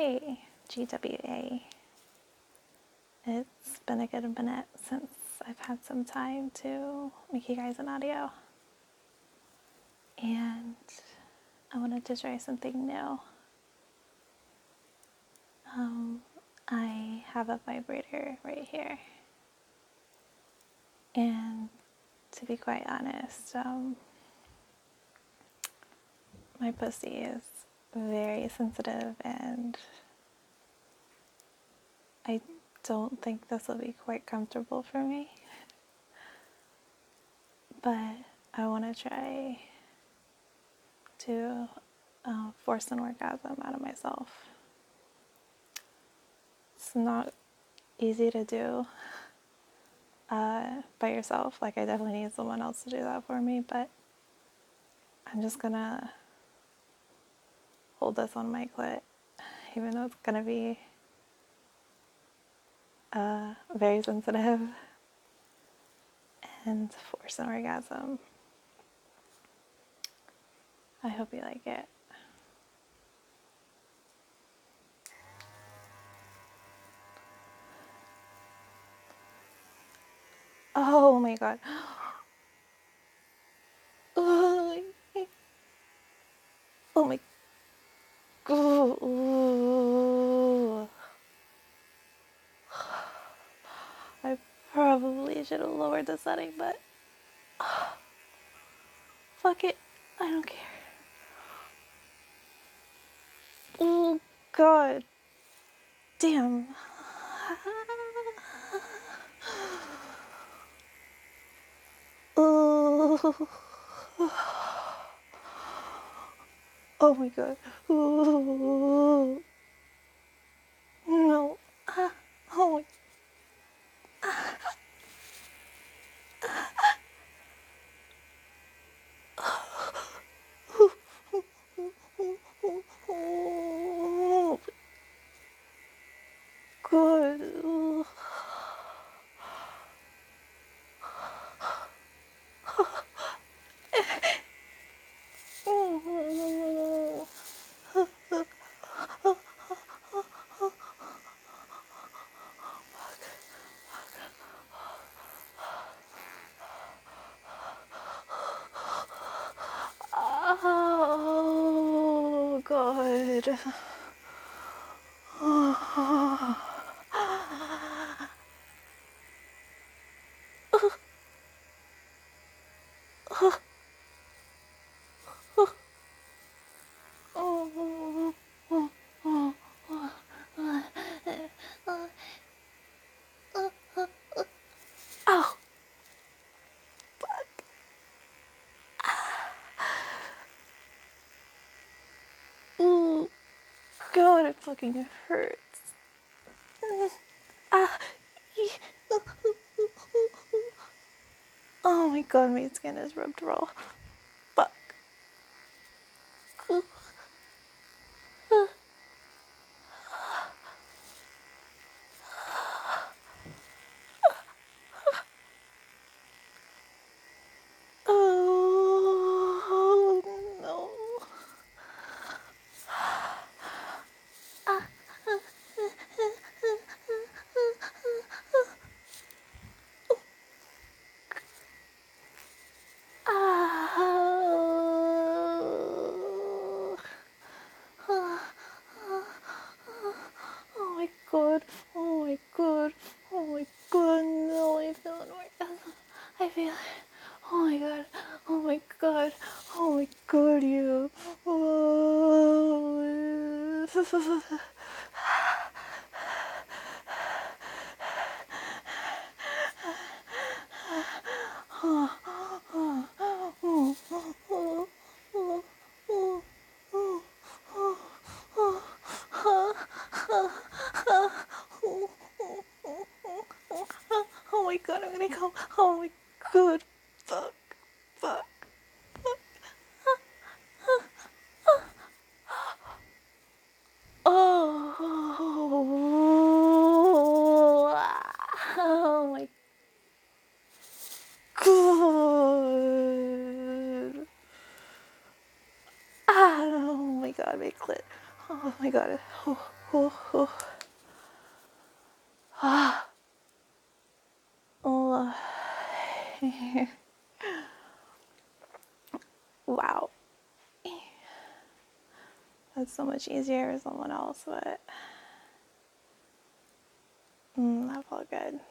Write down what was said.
Hey, GWA. It's been a good minute since I've had some time to make you guys an audio. And I wanted to try something new. I have a vibrator right here. And to be quite honest, my pussy is very sensitive and I don't think this will be quite comfortable for me. But I want to try to force an orgasm out of myself. It's not easy to do by yourself. Like, I definitely need someone else to do that for me, but I'm just gonna hold this on my clit, even though it's gonna be very sensitive, and force an orgasm. I hope you like it. Oh my god. Oh my god. I probably should have lowered the setting, but fuck it. I don't care. Oh god. Damn. Oh. Oh my god. Oh. No. Oh my. Oh. God. Oh. Oh god. Oh, ooh, God, it fucking hurts. Ah, oh my god, my skin is rubbed raw. Fuck. Oh no. Oh my god, oh my god, oh my god, no, I feel an orgasm. I feel it. Oh my god, oh my god, oh my god, you. Oh. Oh my god, I'm gonna come. Oh my god. Fuck. Fuck. Oh. Oh my god. Ah, oh my god, my clit. Oh my god. Oh. Ooh, ooh. Ah. Oh. Wow. That's so much easier for someone else, but that felt good.